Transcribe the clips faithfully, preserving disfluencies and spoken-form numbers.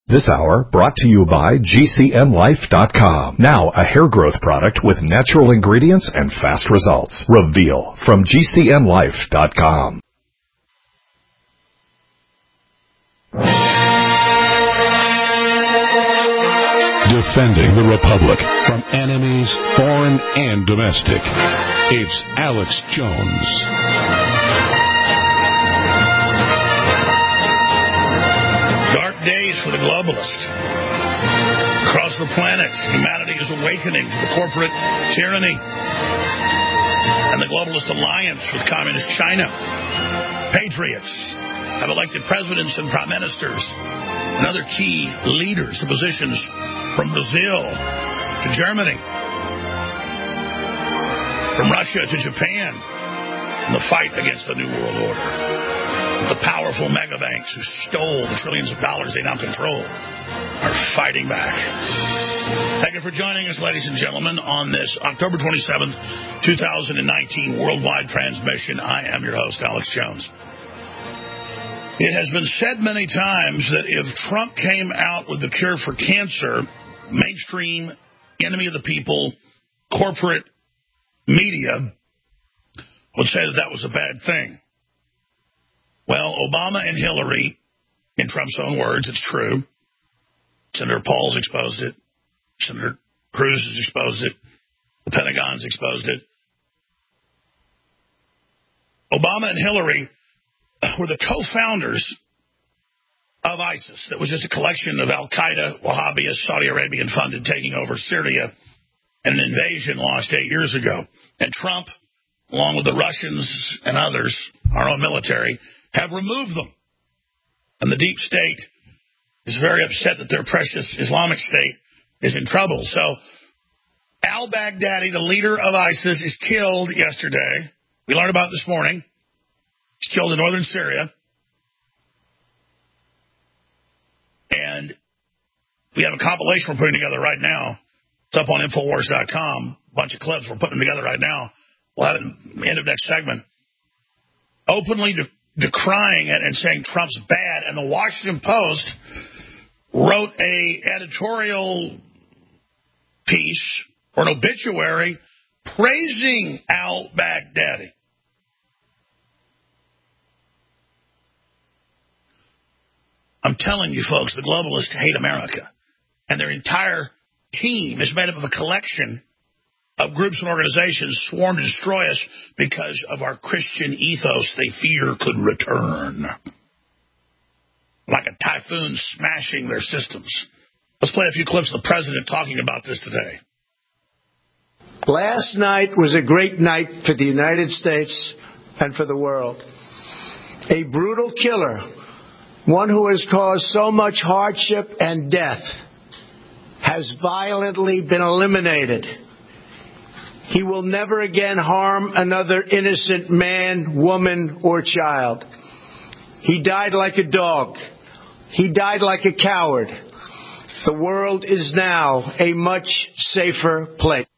This hour brought to you by G C N Life dot com. Now a hair growth product with natural ingredients and fast results. Reveal from G C N Life dot com. Defending the Republic from enemies, foreign and domestic. It's Alex Jones. Dark days for the globalists. Across the planet, humanity is awakening to the corporate tyranny and the globalist alliance with communist China. Patriots have elected presidents and prime ministers and other key leaders to positions from Brazil to Germany, from Russia to Japan, in the fight against the New World Order. The powerful mega banks who stole the trillions of dollars they now control are fighting back. Thank you for joining us, ladies and gentlemen, on this October twenty-seventh, twenty nineteen worldwide transmission. I am your host, Alex Jones. It has been said many times that if Trump came out with the cure for cancer, mainstream, enemy of the people, corporate media would say that that was a bad thing. Well, Obama and Hillary, in Trump's own words, it's true. Senator Paul's exposed it. Senator Cruz has exposed it. The Pentagon's exposed it. Obama and Hillary were the co-founders of ISIS. That was just a collection of Al-Qaeda, Wahhabis, Saudi Arabian-funded taking over Syria and an invasion launched eight years ago. And Trump, along with the Russians and others, our own military, have removed them. And the deep state is very upset that their precious Islamic State is in trouble. So al-Baghdadi, the leader of ISIS, is killed yesterday. We learned about it this morning. He's killed in northern Syria. And we have a compilation we're putting together right now. It's up on Infowars dot com. A bunch of clips. We're putting them together right now. We'll have it at the end of next segment. Openly de- decrying it and saying Trump's bad. And the Washington Post wrote a editorial piece or an obituary praising al-Baghdadi. I'm telling you, folks, the globalists hate America. And their entire team is made up of a collection of groups and organizations sworn to destroy us because of our Christian ethos they fear could return. Like a typhoon smashing their systems. Let's play a few clips of the president talking about this today. Last night was a great night for the United States and for the world. A brutal killer, one who has caused so much hardship and death, has violently been eliminated. He will never again harm another innocent man, woman, or child. He died like a dog. He died like a coward. The world is now a much safer place.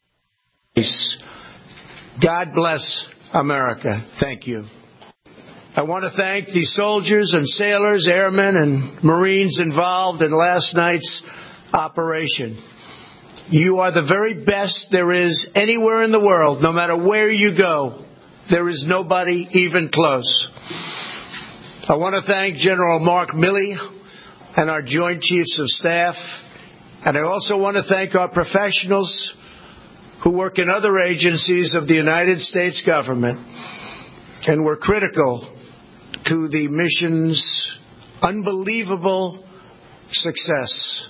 God bless America. Thank you. I want to thank the soldiers and sailors, airmen, and Marines involved in last night's operation. You are the very best there is anywhere in the world. No matter where you go, there is nobody even close. I want to thank General Mark Milley and our Joint Chiefs of Staff. And I also want to thank our professionals who work in other agencies of the United States government and were critical to the mission's unbelievable success.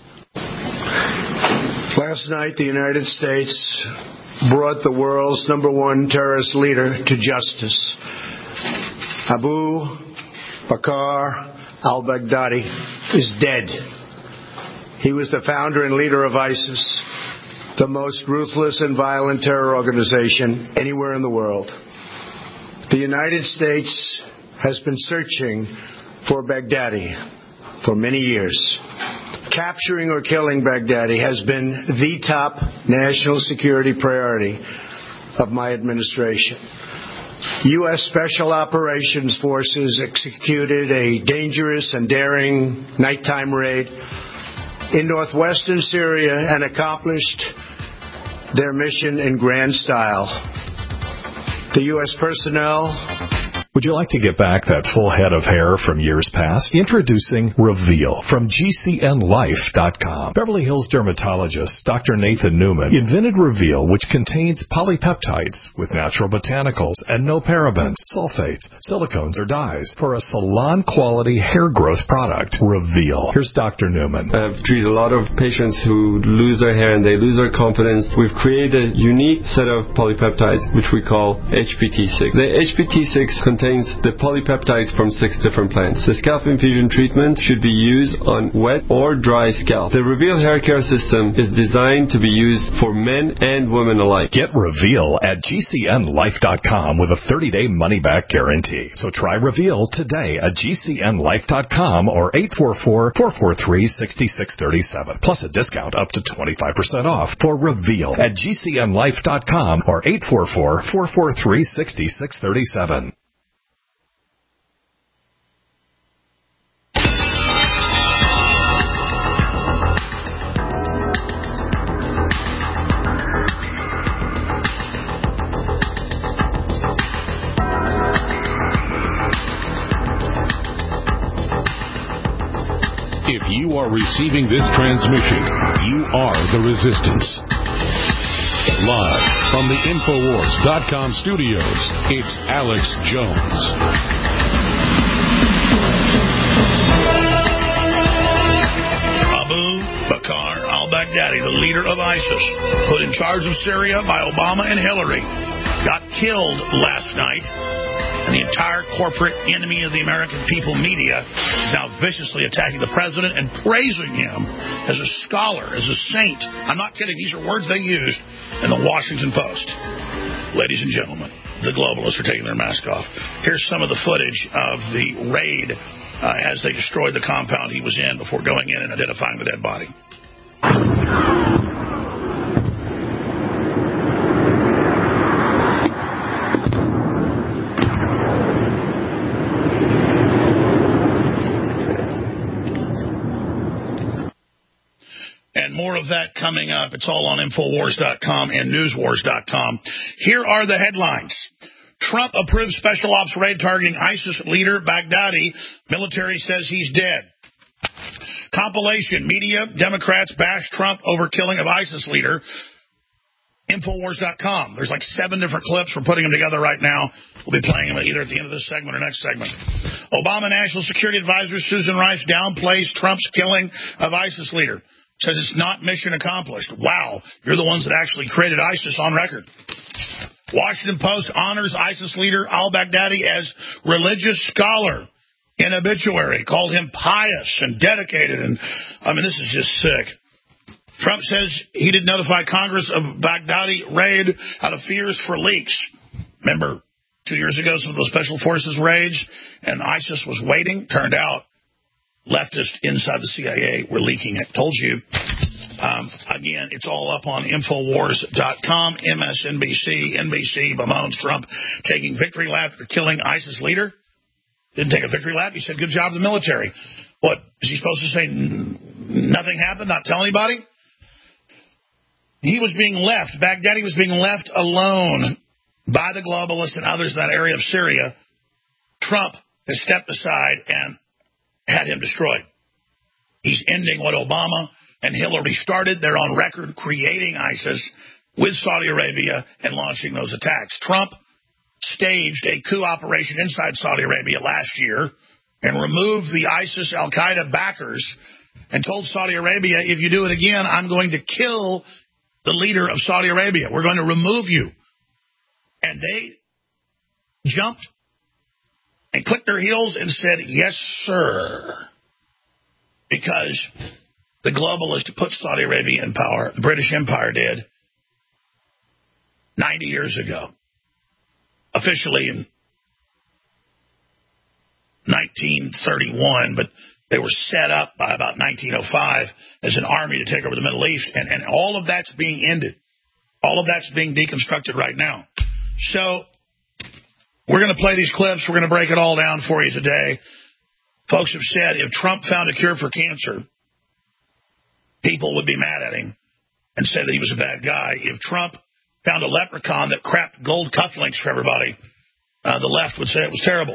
Last night, the United States brought the world's number one terrorist leader to justice. Abu Bakr al-Baghdadi is dead. He was the founder and leader of ISIS, the most ruthless and violent terror organization anywhere in the world. The United States has been searching for Baghdadi for many years. Capturing or killing Baghdadi has been the top national security priority of my administration. U S Special Operations Forces executed a dangerous and daring nighttime raid in northwestern Syria and accomplished their mission in grand style. The U S personnel... Would you like to get back that full head of hair from years past? Introducing Reveal from G C N life dot com. Beverly Hills dermatologist Doctor Nathan Newman invented Reveal, which contains polypeptides with natural botanicals and no parabens, sulfates, silicones, or dyes for a salon-quality hair growth product. Reveal. Here's Doctor Newman. I've treated a lot of patients who lose their hair and they lose their confidence. We've created a unique set of polypeptides, which we call H P T six. The H P T six contains contains the polypeptides from six different plants. The scalp infusion treatment should be used on wet or dry scalp. The Reveal hair care system is designed to be used for men and women alike. Get Reveal at G C N life dot com with a thirty-day money-back guarantee. So try Reveal today at G C N life dot com or eight four four, four four three, six six three seven. Plus a discount up to twenty-five percent off for Reveal at G C N life dot com or eight four four, four four three, six six three seven. If you are receiving this transmission, you are the resistance. Live from the Infowars dot com studios, it's Alex Jones. Abu Bakr al-Baghdadi, the leader of ISIS, put in charge of Syria by Obama and Hillary, got killed last night. And the entire corporate enemy of the American people media is now viciously attacking the president and praising him as a scholar, as a saint. I'm not kidding. These are words they used in the Washington Post. Ladies and gentlemen, the globalists are taking their mask off. Here's some of the footage of the raid uh, as they destroyed the compound he was in before going in and identifying the dead body. More of that coming up. It's all on Infowars dot com and Newswars dot com. Here are the headlines. Trump approves special ops raid targeting ISIS leader Baghdadi. Military says he's dead. Compilation. Media, Democrats bash Trump over killing of ISIS leader. Infowars dot com. There's like seven different clips. We're putting them together right now. We'll be playing them either at the end of this segment or next segment. Obama National Security Advisor Susan Rice downplays Trump's killing of ISIS leader. Says it's not mission accomplished. Wow, you're the ones that actually created ISIS on record. Washington Post honors ISIS leader al-Baghdadi as religious scholar in obituary. Called him pious and dedicated. And I mean, this is just sick. Trump says he didn't notify Congress of Baghdadi raid out of fears for leaks. Remember, two years ago, some of those special forces raids, and ISIS was waiting. Turned out leftists inside the C I A were leaking it. Told you. Um, again, it's all up on Infowars dot com, M S N B C, N B C, bemoans Trump taking victory lap for killing ISIS leader. Didn't take a victory lap. He said, good job to the military. What, is he supposed to say nothing happened, not tell anybody? He was being left, Baghdadi was being left alone by the globalists and others in that area of Syria. Trump has stepped aside and had him destroyed. He's ending what Obama and Hillary started. They're on record creating ISIS with Saudi Arabia and launching those attacks. Trump staged a coup operation inside Saudi Arabia last year and removed the ISIS al-Qaeda backers and told Saudi Arabia, if you do it again, I'm going to kill the leader of Saudi Arabia. We're going to remove you. And they jumped and clicked their heels and said, yes, sir. Because the globalists put Saudi Arabia in power. The British Empire did ninety years ago. Officially in nineteen thirty-one, but they were set up by about nineteen oh five as an army to take over the Middle East. And, and all of that's being ended. All of that's being deconstructed right now. So We're going to play these clips. We're going to break it all down for you today. Folks have said if Trump found a cure for cancer, people would be mad at him and say that he was a bad guy. If Trump found a leprechaun that crapped gold cufflinks for everybody, uh, the left would say it was terrible.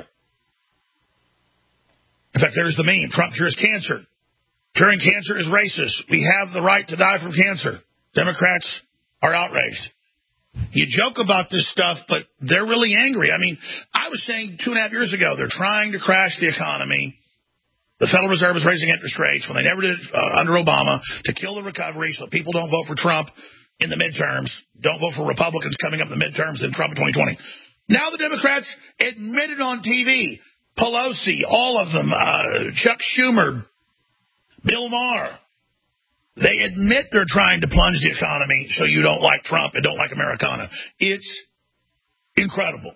In fact, there's the meme. Trump cures cancer. Curing cancer is racist. We have the right to die from cancer. Democrats are outraged. You joke about this stuff, but they're really angry. I mean, I was saying two and a half years ago, they're trying to crash the economy. The Federal Reserve is raising interest rates when they never did uh, under Obama to kill the recovery so people don't vote for Trump in the midterms, don't vote for Republicans coming up in the midterms and Trump in twenty twenty. Now the Democrats admitted on T V, Pelosi, all of them, uh, Chuck Schumer, Bill Maher, they admit they're trying to plunge the economy so you don't like Trump and don't like Americana. It's incredible.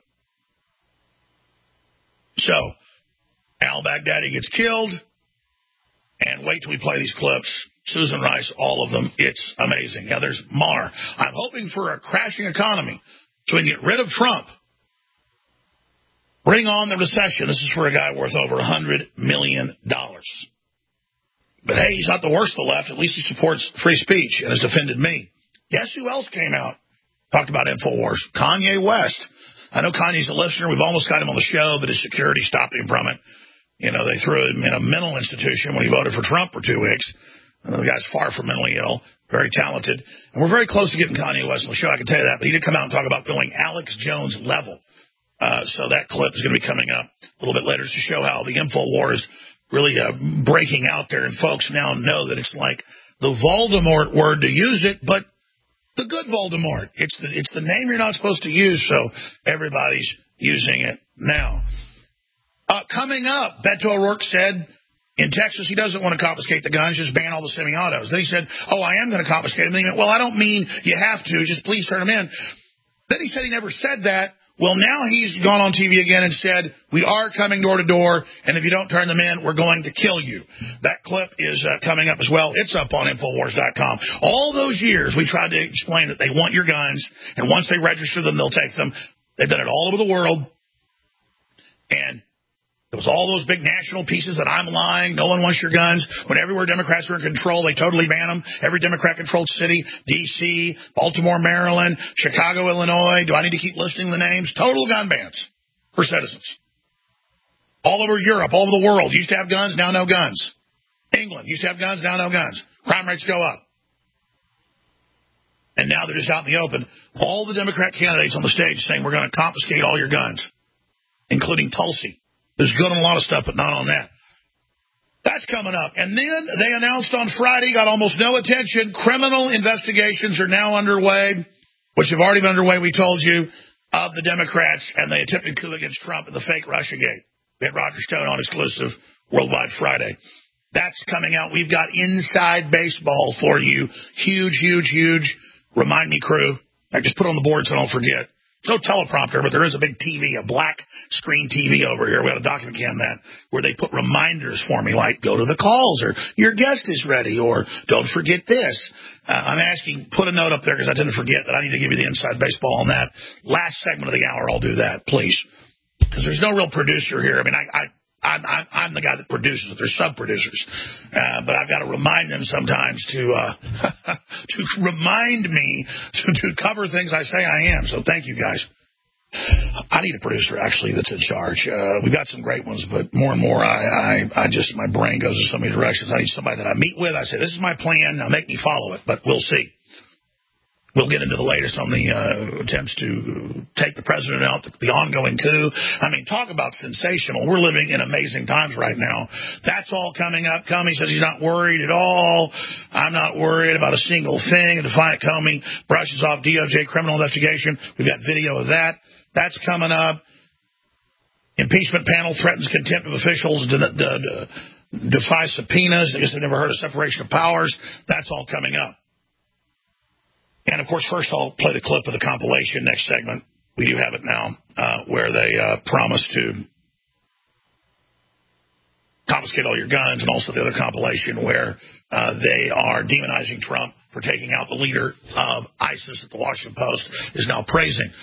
So, al-Baghdadi gets killed, and wait till we play these clips. Susan Rice, all of them. It's amazing. Now, there's Maher. I'm hoping for a crashing economy so we can get rid of Trump. Bring on the recession. This is for a guy worth over one hundred million dollars. But hey, he's not the worst of the left. At least he supports free speech and has defended me. Guess who else came out? Talked about InfoWars. Kanye West. I know Kanye's a listener. We've almost got him on the show, but his security stopped him from it. You know, they threw him in a mental institution when he voted for Trump for two weeks. And the guy's far from mentally ill, very talented. And we're very close to getting Kanye West on the show, I can tell you that. But he did come out and talk about going Alex Jones level. Uh, so that clip is going to be coming up a little bit later to show how the InfoWars really uh, breaking out there, and folks now know that it's like the Voldemort word to use it, but the good Voldemort. It's the, it's the name you're not supposed to use, so everybody's using it now. Uh, coming up, Beto O'Rourke said in Texas he doesn't want to confiscate the guns, just ban all the semi-autos. Then he said, oh, I am going to confiscate them. Then he went, well, I don't mean you have to, just please turn them in. Then he said he never said that. Well, now he's gone on T V again and said, we are coming door to door, and if you don't turn them in, we're going to kill you. That clip is uh, coming up as well. It's up on Infowars dot com. All those years we tried to explain that they want your guns, and once they register them, they'll take them. They've done it all over the world. And it was all those big national pieces that I'm lying, no one wants your guns. When everywhere Democrats are in control, they totally ban them. Every Democrat-controlled city, D C, Baltimore, Maryland, Chicago, Illinois. Do I need to keep listing the names? Total gun bans for citizens. All over Europe, all over the world. Used to have guns, now no guns. England used to have guns, now no guns. Crime rates go up. And now they're just out in the open. All the Democrat candidates on the stage saying we're going to confiscate all your guns, including Tulsi. There's good on a lot of stuff, but not on that. That's coming up. And then they announced on Friday, got almost no attention, criminal investigations are now underway, which have already been underway, we told you, of the Democrats and the attempted coup against Trump and the fake Russiagate. We had Roger Stone on exclusive Worldwide Friday. That's coming out. We've got Inside Baseball for you. Huge, huge, huge. Remind me, crew. I just put it on the board so I don't forget. No teleprompter, but there is a big T V, a black screen T V over here. We had a document cam that where they put reminders for me, like go to the calls or your guest is ready or don't forget this. Uh, I'm asking, put a note up there because I didn't forget that I need to give you the inside baseball on that. Last segment of the hour, I'll do that, please, because there's no real producer here. I mean, I, I I'm, I'm, I'm the guy that produces it. They're sub-producers. Uh, but I've got to remind them sometimes to uh, to remind me to, to cover things I say I am. So thank you, guys. I need a producer, actually, that's in charge. Uh, we've got some great ones, but more and more I, I, I just, my brain goes in so many directions. I need somebody that I meet with. I say, this is my plan. Now make me follow it, but we'll see. We'll get into the latest on the uh, attempts to take the president out, the, the ongoing coup. I mean, talk about sensational. We're living in amazing times right now. That's all coming up. Comey says he's not worried at all. I'm not worried about a single thing. Defiant Comey brushes off D O J criminal investigation. We've got video of that. That's coming up. Impeachment panel threatens contempt of officials to de- de- de- defy subpoenas. I guess they've never heard of separation of powers. That's all coming up. And, of course, first I'll play the clip of the compilation next segment. We do have it now, uh, where they uh, promise to confiscate all your guns, and also the other compilation where uh, they are demonizing Trump for taking out the leader of ISIS that the Washington Post is now praising.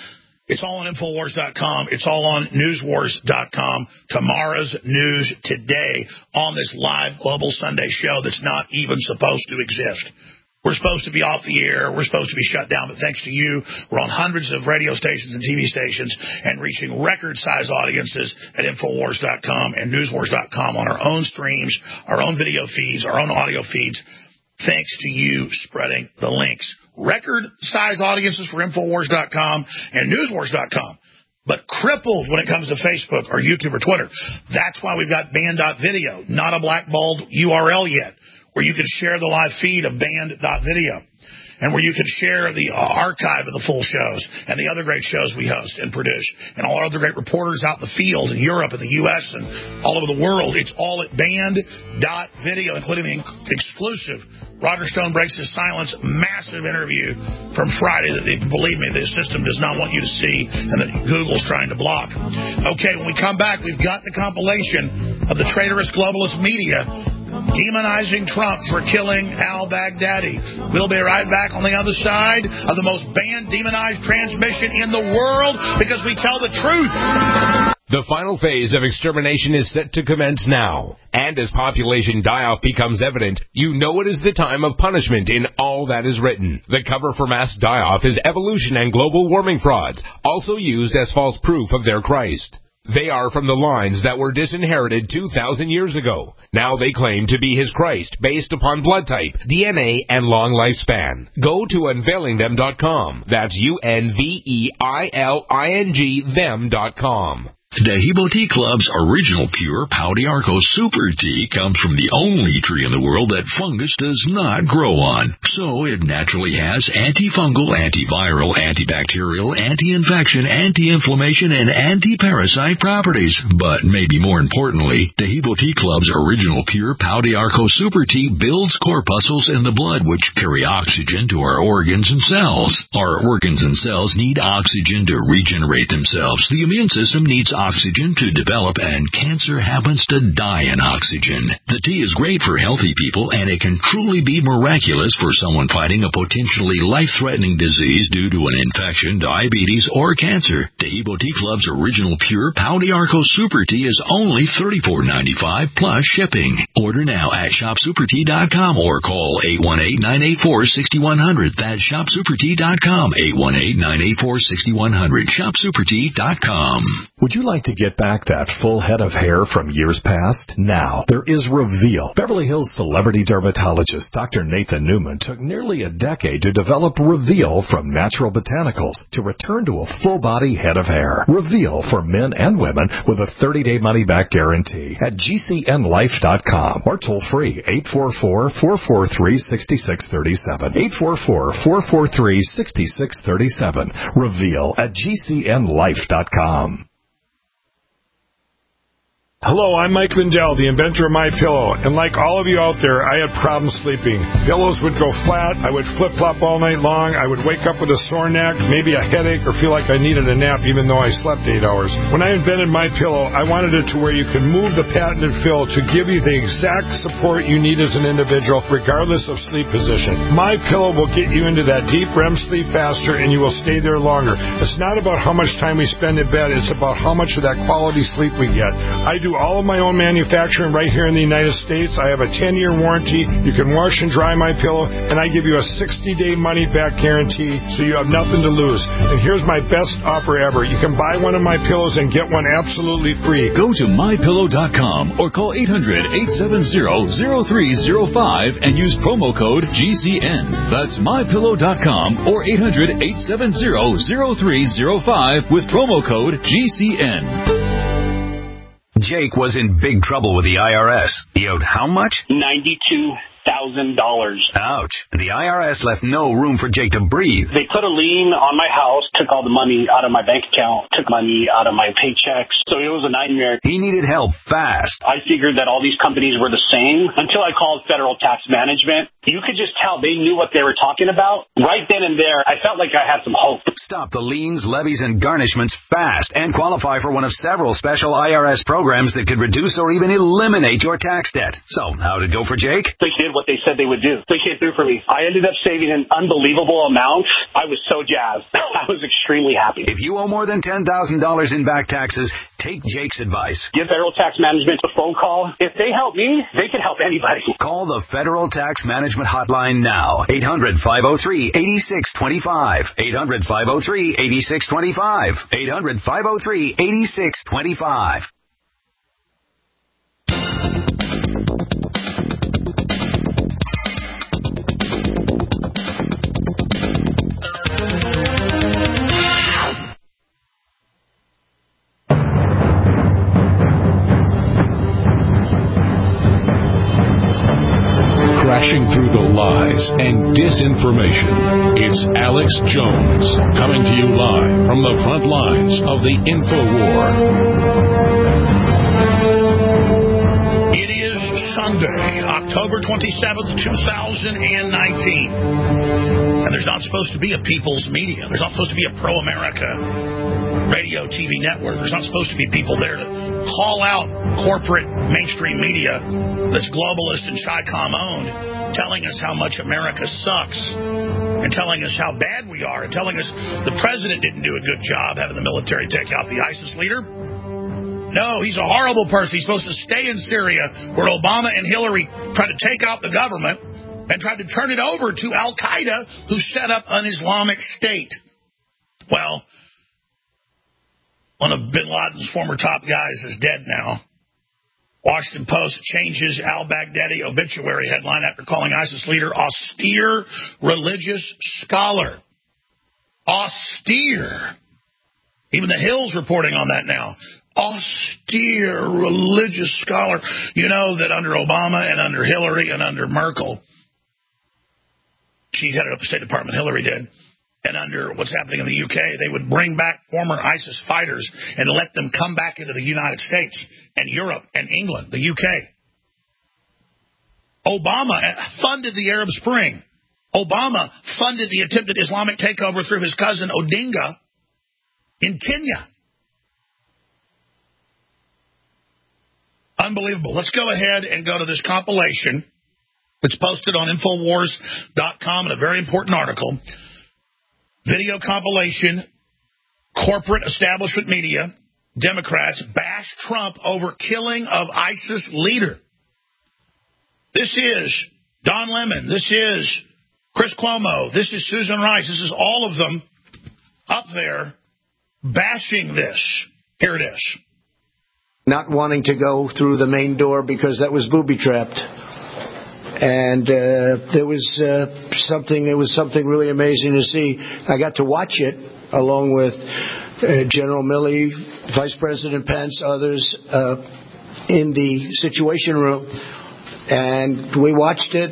It's all on Infowars dot com. It's all on News Wars dot com. Tomorrow's news today on this live Global Sunday show that's not even supposed to exist. We're supposed to be off the air. We're supposed to be shut down, but thanks to you, we're on hundreds of radio stations and T V stations and reaching record-size audiences at Infowars dot com and News Wars dot com on our own streams, our own video feeds, our own audio feeds, thanks to you spreading the links. Record-size audiences for Infowars dot com and News Wars dot com, but crippled when it comes to Facebook or YouTube or Twitter. That's why we've got band dot video, not a blackballed U R L yet, where you can share the live feed of band dot video and where you can share the uh, archive of the full shows and the other great shows we host and produce and all our other great reporters out in the field in Europe and the U S and all over the world. It's all at band dot video, including the exclusive Roger Stone Breaks His Silence massive interview from Friday that, they, believe me, the system does not want you to see and that Google's trying to block. Okay, when we come back, we've got the compilation of the traitorous globalist media demonizing Trump for killing al-Baghdadi. We'll be right back on the other side of the most banned, demonized transmission in the world because we tell the truth. The final phase of extermination is set to commence now. And as population die-off becomes evident, you know it is the time of punishment in all that is written. The cover for mass die-off is evolution and global warming frauds, also used as false proof of their Christ. They are from the lines that were disinherited two thousand years ago. Now they claim to be his Christ based upon blood type, D N A, and long lifespan. Go to unveiling them dot com. That's U N V E I L I N G them dot com. Dehibo Tea Club's original pure Pau d'Arco Super Tea comes from the only tree in the world that fungus does not grow on. So it naturally has antifungal, antiviral, antibacterial, anti-infection, anti-inflammation, and anti-parasite properties. But maybe more importantly, Dehibo Tea Club's original pure Pau d'Arco Super Tea builds corpuscles in the blood which carry oxygen to our organs and cells. Our organs and cells need oxygen to regenerate themselves. The immune system needs oxygen oxygen to develop, and cancer happens to die in oxygen. The tea is great for healthy people, and it can truly be miraculous for someone fighting a potentially life-threatening disease due to an infection, diabetes, or cancer. Dehibo Tea Club's original pure Pau d'Arco Super Tea is only thirty-four dollars and ninety-five cents plus shipping. Order now at shop super tea dot com or call eight one eight, nine eight four, six one zero zero. That's shop super tea dot com, eight one eight, nine eight four, six one zero zero, shop super tea dot com. Would you like to get back that full head of hair from years past? Now, there is Reveal. Beverly Hills celebrity dermatologist Doctor Nathan Newman took nearly a decade to develop Reveal from natural botanicals to return to a full-body head of hair. Reveal for men and women with a thirty-day money-back guarantee at G C N life dot com or toll-free eight four four, four four three, six six three seven, eight four four, four four three, six six three seven. Reveal at G C N life dot com. Hello, I'm Mike Lindell, the inventor of MyPillow, and like all of you out there, I had problems sleeping. Pillows would go flat, I would flip-flop all night long, I would wake up with a sore neck, maybe a headache, or feel like I needed a nap even though I slept eight hours. When I invented MyPillow, I wanted it to where you can move the patented fill to give you the exact support you need as an individual, regardless of sleep position. MyPillow will get you into that deep R E M sleep faster, and you will stay there longer. It's not about how much time we spend in bed, it's about how much of that quality sleep we get. I do all of my own manufacturing right here in the United States. I have a ten-year warranty. You can wash and dry my pillow, and I give you a sixty-day money-back guarantee, so you have nothing to lose. And here's my best offer ever. You can buy one of my pillows and get one absolutely free. Go to my pillow dot com or call eight hundred, eight seven zero, zero three zero five and use promo code G C N. That's my pillow dot com or eight hundred, eight seven zero, zero three zero five with promo code G C N. Jake was in big trouble with the I R S. He owed how much? ninety-two thousand dollars. Ouch. And the I R S left no room for Jake to breathe. They put a lien on my house, took all the money out of my bank account, took money out of my paychecks. So it was a nightmare. He needed help fast. I figured that all these companies were the same until I called Federal Tax Management. You could just tell they knew what they were talking about. Right then and there, I felt like I had some hope. Stop the liens, levies, and garnishments fast and qualify for one of several special I R S programs that could reduce or even eliminate your tax debt. So, how'd it go for Jake? They did what they said they would do. They came through for me. I ended up saving an unbelievable amount. I was so jazzed. I was extremely happy. If you owe more than ten thousand dollars in back taxes, take Jake's advice. Give Federal Tax Management a phone call. If they help me, they can help anybody. Call the Federal Tax Management Hotline now. eight hundred, five oh three, eight six two five. eight hundred, five oh three, eight six two five. eight hundred, five oh three, eight six two five. Crashing through the lies and disinformation. It's Alex Jones, coming to you live from the front lines of the InfoWar. It is Sunday, October twenty-seventh, two thousand nineteen. And there's not supposed to be a people's media. There's not supposed to be a pro-America radio T V network. There's not supposed to be people there to call out corporate mainstream media that's globalist and Chi-Com owned, telling us how much America sucks and telling us how bad we are and telling us the president didn't do a good job having the military take out the ISIS leader. No, he's a horrible person. He's supposed to stay in Syria where Obama and Hillary tried to take out the government and tried to turn it over to Al-Qaeda, who set up an Islamic State. Well, one of bin Laden's former top guys is dead now. Washington Post changes al-Baghdadi obituary headline after calling ISIS leader austere religious scholar. Austere. Even the Hill's reporting on that now. Austere religious scholar. You know that under Obama and under Hillary and under Merkel, she headed up the State Department, Hillary did, and under what's happening in the U K, they would bring back former ISIS fighters and let them come back into the United States and Europe and England, the U K. Obama funded the Arab Spring. Obama funded the attempted Islamic takeover through his cousin Odinga in Kenya. Unbelievable. Let's go ahead and go to this compilation. It's posted on Infowars dot com in a very important article. Video compilation, corporate establishment media, Democrats bash Trump over killing of ISIS leader. This is Don Lemon. This is Chris Cuomo. This is Susan Rice. This is all of them up there bashing this. Here it is. Not wanting to go through the main door because that was booby-trapped. And uh, there was uh, something. It was something really amazing to see. I got to watch it along with uh, General Milley, Vice President Pence, others uh, in the Situation Room, and we watched it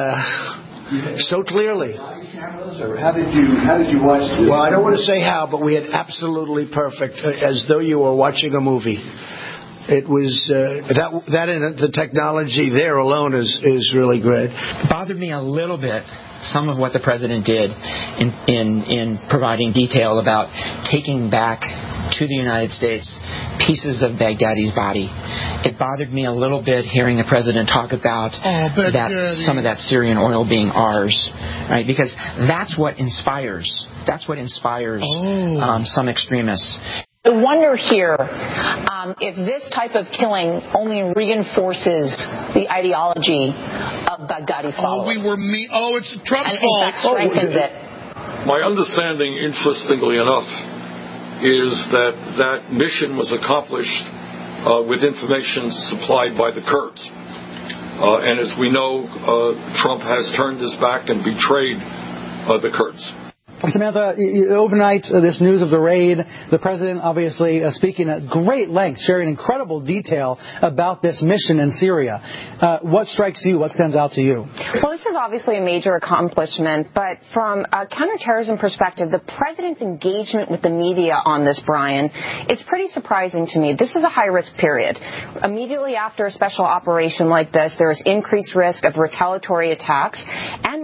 uh, so clearly. How did you How did you watch this? Well, I don't want to say how, but we had absolutely perfect, as though you were watching a movie. It was uh, that that in the technology there alone is is really great. It bothered me a little bit some of what the president did in in in providing detail about taking back to the United States pieces of Baghdadi's body. It bothered me a little bit hearing the president talk about oh, that some of that Syrian oil being ours, right? Because that's what inspires. That's what inspires oh. um, some extremists. I wonder here um, if this type of killing only reinforces the ideology of Baghdadi followers. Oh, we were me. Oh, it's Trump's and, fault. In fact, strengthens oh, it. My understanding, interestingly enough, is that that mission was accomplished uh, with information supplied by the Kurds. Uh, and as we know, uh, Trump has turned his back and betrayed uh, the Kurds. Samantha, overnight, uh, this news of the raid, the president obviously uh, speaking at great length, sharing incredible detail about this mission in Syria. Uh, what strikes you? What stands out to you? Well, this is obviously a major accomplishment, but from a counterterrorism perspective, the president's engagement with the media on this, Brian, is pretty surprising to me. This is a high-risk period. Immediately after a special operation like this, there is increased risk of retaliatory attacks and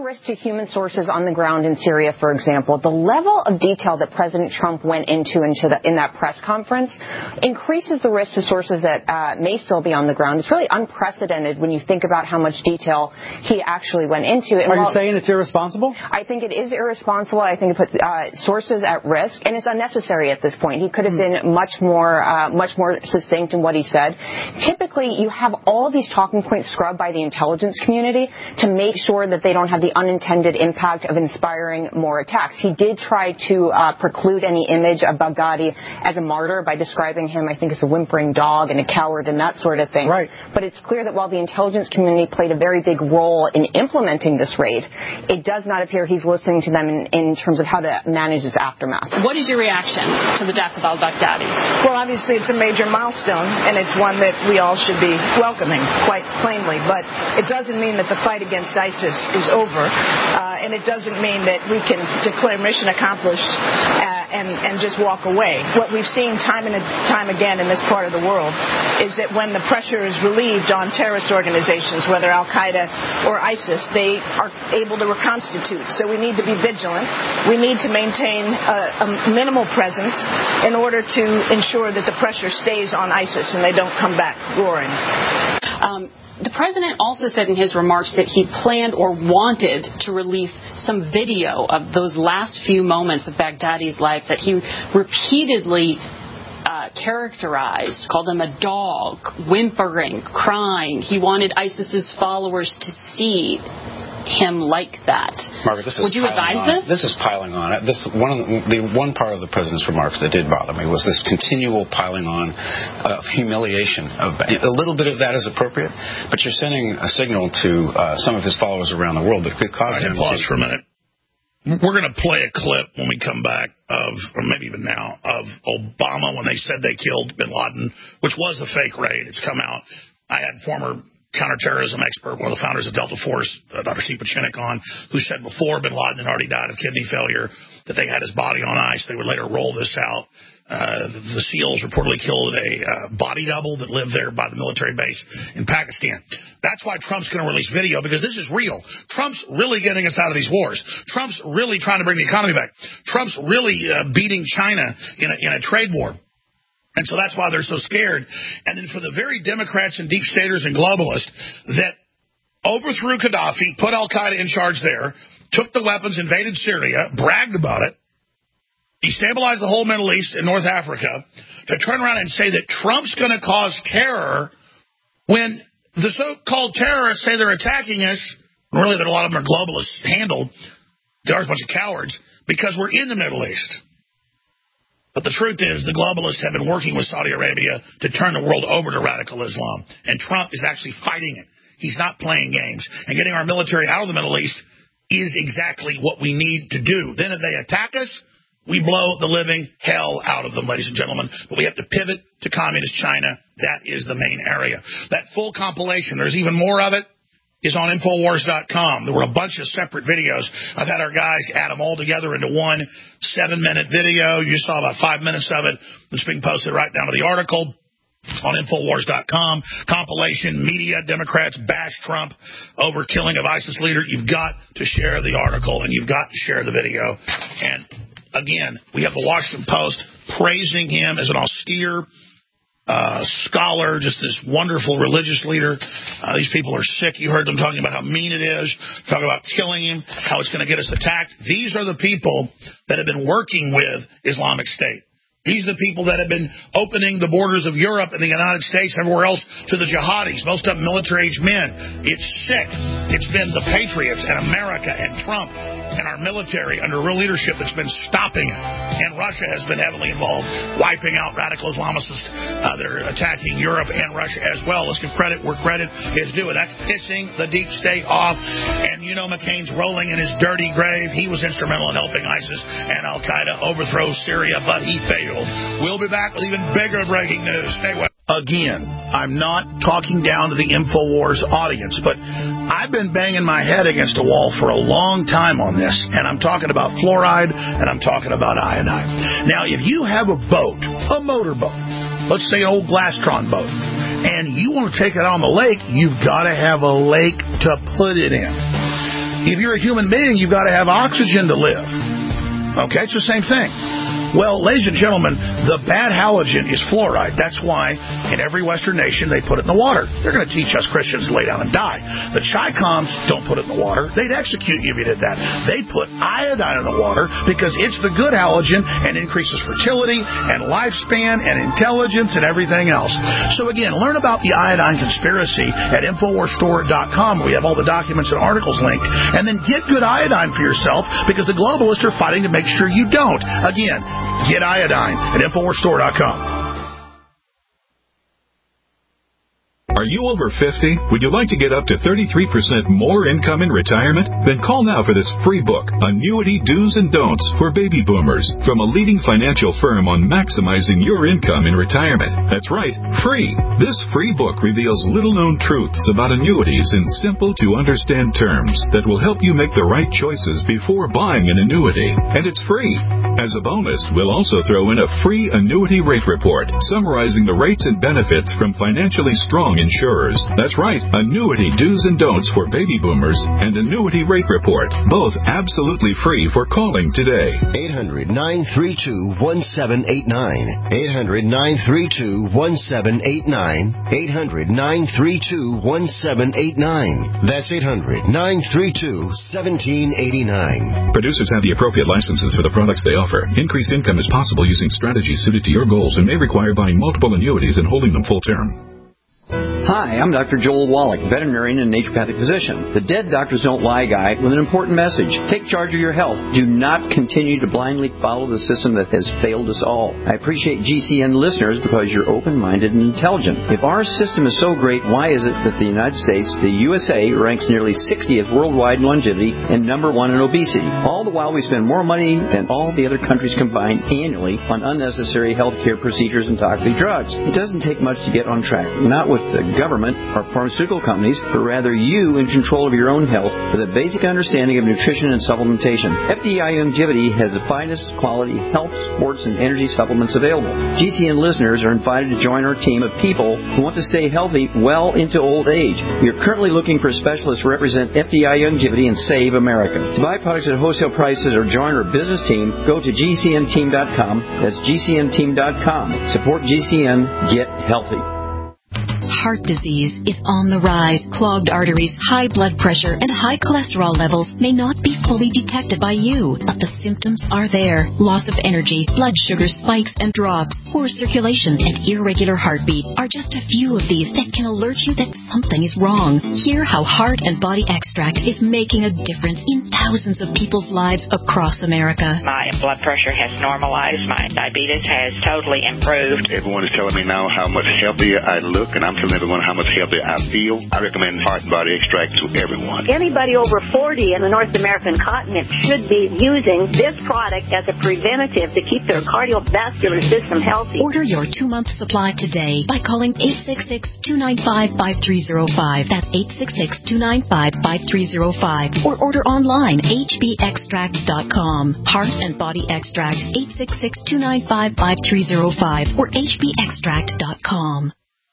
risk to human sources on the ground in Syria, for example. The level of detail that President Trump went into, into the, in that press conference increases the risk to sources that uh, may still be on the ground. It's really unprecedented when you think about how much detail he actually went into. And Are while, you saying it's irresponsible? I think it is irresponsible. I think it puts uh, sources at risk, and it's unnecessary at this point. He could have mm. been much more, uh, much more succinct in what he said. Typically, you have all of these talking points scrubbed by the intelligence community to make sure that they don't have the unintended impact of inspiring more attacks. He did try to uh, preclude any image of Baghdadi as a martyr by describing him, I think, as a whimpering dog and a coward and that sort of thing. Right. But it's clear that while the intelligence community played a very big role in implementing this raid, it does not appear he's listening to them in, in terms of how to manage its aftermath. What is your reaction to the death of al-Baghdadi? Well, obviously it's a major milestone, and it's one that we all should be welcoming, quite plainly. But it doesn't mean that the fight against ISIS is over, uh, and it doesn't mean that we can declare mission accomplished uh, and, and just walk away. What we've seen time and time again in this part of the world is that when the pressure is relieved on terrorist organizations, whether al-Qaeda or ISIS, they are able to reconstitute. So we need to be vigilant. We need to maintain a, a minimal presence in order to ensure that the pressure stays on ISIS and they don't come back roaring. Um, The president also said in his remarks that he planned or wanted to release some video of those last few moments of Baghdadi's life that he repeatedly uh, characterized, called him a dog, whimpering, crying. He wanted ISIS's followers to see him like that. Margaret, this is Would you advise on, this? This is piling on. This one of the, the one part of the president's remarks that did bother me was this continual piling on of humiliation. Of, a little bit of that is appropriate, but you're sending a signal to uh, some of his followers around the world that could cause them to pause for a minute. We're going to play a clip when we come back of, or maybe even now, of Obama when they said they killed bin Laden, which was a fake raid. It's come out. I had former counterterrorism expert, one of the founders of Delta Force, uh, Doctor Steve Pachinik, on, who said before bin Laden had already died of kidney failure that they had his body on ice. They would later roll this out. Uh, the, the SEALs reportedly killed a uh, body double that lived there by the military base in Pakistan. That's why Trump's going to release video, because this is real. Trump's really getting us out of these wars. Trump's really trying to bring the economy back. Trump's really uh, beating China in a, in a trade war. And so that's why they're so scared. And then for the very Democrats and deep staters and globalists that overthrew Gaddafi, put al-Qaeda in charge there, took the weapons, invaded Syria, bragged about it, destabilized the whole Middle East and North Africa, to turn around and say that Trump's going to cause terror when the so-called terrorists say they're attacking us, and really that a lot of them are globalists handled, there's a bunch of cowards, because we're in the Middle East. But the truth is, the globalists have been working with Saudi Arabia to turn the world over to radical Islam. And Trump is actually fighting it. He's not playing games. And getting our military out of the Middle East is exactly what we need to do. Then if they attack us, we blow the living hell out of them, ladies and gentlemen. But we have to pivot to communist China. That is the main area. That full compilation, there's even more of it, is on Infowars dot com. There were a bunch of separate videos. I've had our guys add them all together into one seven-minute video. You saw about five minutes of it. It's being posted right down to the article on Infowars dot com. Compilation, media, Democrats bash Trump over killing of ISIS leader. You've got to share the article, and you've got to share the video. And, again, we have the Washington Post praising him as an austere Uh, scholar, just this wonderful religious leader. Uh, these people are sick. You heard them talking about how mean it is, talking about killing him, how it's going to get us attacked. These are the people that have been working with Islamic State. These are the people that have been opening the borders of Europe and the United States and everywhere else to the jihadis, most of them military-aged men. It's sick. It's been the patriots and America and Trump and our military under real leadership that's been stopping it. And Russia has been heavily involved, wiping out radical Islamists uh, that are attacking Europe and Russia as well. Let's give credit where credit is due. And that's pissing the deep state off. And you know McCain's rolling in his dirty grave. He was instrumental in helping ISIS and al-Qaeda overthrow Syria, but he failed. We'll be back with even bigger breaking news. Stay with us. Again, I'm not talking down to the InfoWars audience, but I've been banging my head against a wall for a long time on this, and I'm talking about fluoride, and I'm talking about iodine. Now, if you have a boat, a motorboat, let's say an old Glastron boat, and you want to take it on the lake, you've got to have a lake to put it in. If you're a human being, you've got to have oxygen to live. Okay, it's the same thing. Well, ladies and gentlemen, the bad halogen is fluoride. That's why in every Western nation they put it in the water. They're going to teach us Christians to lay down and die. The Chi-Coms don't put it in the water. They'd execute you if you did that. They put iodine in the water because it's the good halogen and increases fertility and lifespan and intelligence and everything else. So again, learn about the iodine conspiracy at Infowars Store dot com. We have all the documents and articles linked. And then get good iodine for yourself because the globalists are fighting to make sure you don't. Again, get iodine at Infowars Store dot com. Are you over fifty? Would you like to get up to thirty-three percent more income in retirement? Then call now for this free book, Annuity Do's and Don'ts for Baby Boomers, from a leading financial firm on maximizing your income in retirement. That's right, free. This free book reveals little-known truths about annuities in simple-to-understand terms that will help you make the right choices before buying an annuity. And it's free. As a bonus, we'll also throw in a free annuity rate report summarizing the rates and benefits from financially strong insurers. That's right, Annuity Do's and Don'ts for Baby Boomers and Annuity Rate Report, both absolutely free for calling today. eight hundred, nine three two, one seven eight nine. eight hundred, nine three two, one seven eight nine. eight hundred, nine three two, one seven eight nine. That's eight hundred, nine three two, one seven eight nine. Producers have the appropriate licenses for the products they offer. Increased income is possible using strategies suited to your goals and may require buying multiple annuities and holding them full term. Hi, I'm Doctor Joel Wallach, veterinarian and naturopathic physician. The Dead Doctors Don't Lie guy with an important message. Take charge of your health. Do not continue to blindly follow the system that has failed us all. I appreciate G C N listeners because you're open-minded and intelligent. If our system is so great, why is it that the United States, the U S A, ranks nearly sixtieth worldwide in longevity and number one in obesity? All the while we spend more money than all the other countries combined annually on unnecessary health care procedures and toxic drugs. It doesn't take much to get on track. Not with the government or pharmaceutical companies, but rather you in control of your own health with a basic understanding of nutrition and supplementation. F D I Longevity has the finest quality health, sports, and energy supplements available. G C N listeners are invited to join our team of people who want to stay healthy well into old age. We are currently looking for specialists to represent F D I Longevity and Save America. To buy products at wholesale prices or join our business team, go to G C N team dot com. That's G C N team dot com. Support G C N. Get healthy. Heart disease is on the rise. Clogged arteries, high blood pressure, and high cholesterol levels may not be fully detected by you, but the symptoms are there. Loss of energy, blood sugar spikes and drops, poor circulation, and irregular heartbeat are just a few of these that can alert you that something is wrong. Hear how Heart and Body Extract is making a difference in thousands of people's lives across America. My blood pressure has normalized. My diabetes has totally improved. Everyone is telling me now how much healthier I look, and I'm telling everyone how much healthier I feel. I recommend Heart and Body Extract to everyone. Anybody over forty in the North American continent should be using this product as a preventative to keep their cardiovascular system healthy. Order your two-month supply today by calling eight six six, two nine five, five three zero five. That's eight six six, two nine five, five three zero five. Or order online, H B extract dot com. Heart and Body Extract, eight six six, two nine five, five three zero five or H B extract dot com.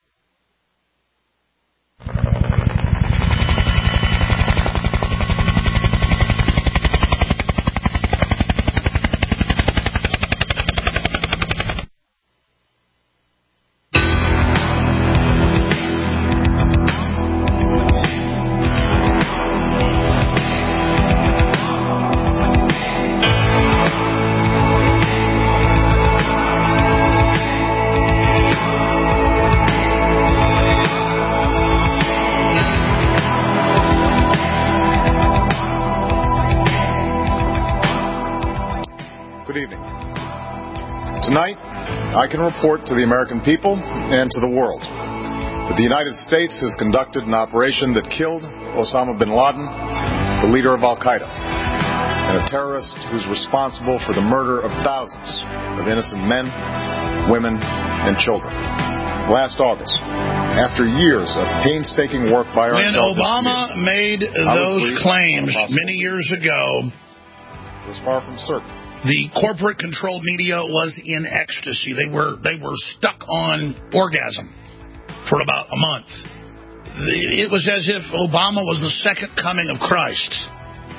Tonight, I can report to the American people and to the world that the United States has conducted an operation that killed Osama bin Laden, the leader of Al-Qaeda, and a terrorist who's responsible for the murder of thousands of innocent men, women, and children. Last August, after years of painstaking work by our when Obama made those claims many years ago, it was far from certain. The corporate-controlled media was in ecstasy. They were they were stuck on orgasm for about a month. It was as if Obama was the second coming of Christ.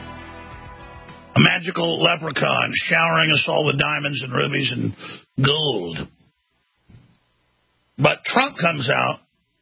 a magical leprechaun showering us all with diamonds and rubies and gold. But Trump comes out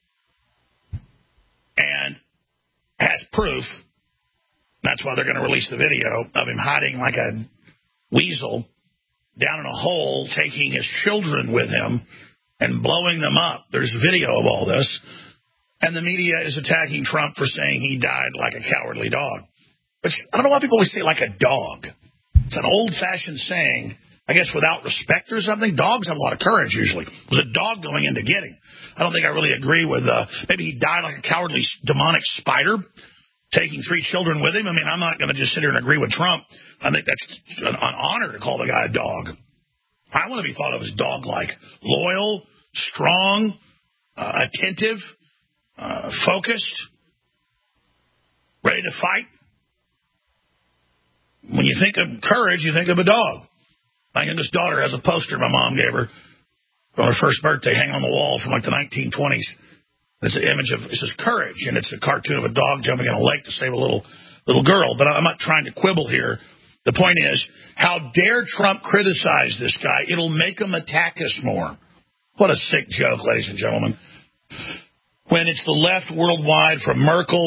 and has proof. That's why they're going to release the video of him hiding like a weasel down in a hole, taking his children with him and blowing them up. There's video of all this. And the media is attacking Trump for saying he died like a cowardly dog. But I don't know why people always say like a dog. It's an old-fashioned saying, I guess without respect or something. Dogs have a lot of courage usually. It was a dog going in to get him. I don't think I really agree with, uh, maybe he died like a cowardly demonic spider, taking three children with him. I mean, I'm not going to just sit here and agree with Trump. I think that's an, an honor to call the guy a dog. I want to be thought of as dog-like. Loyal, strong, uh, attentive, uh, focused, ready to fight. When you think of courage, you think of a dog. My youngest daughter has a poster my mom gave her on her first birthday hanging on the wall from like the nineteen twenties. It's an image of, it says courage, and it's a cartoon of a dog jumping in a lake to save a little little girl. But I'm not trying to quibble here. The point is, how dare Trump criticize this guy? It'll make him attack us more. What a sick joke, ladies and gentlemen. When it's the left worldwide, from Merkel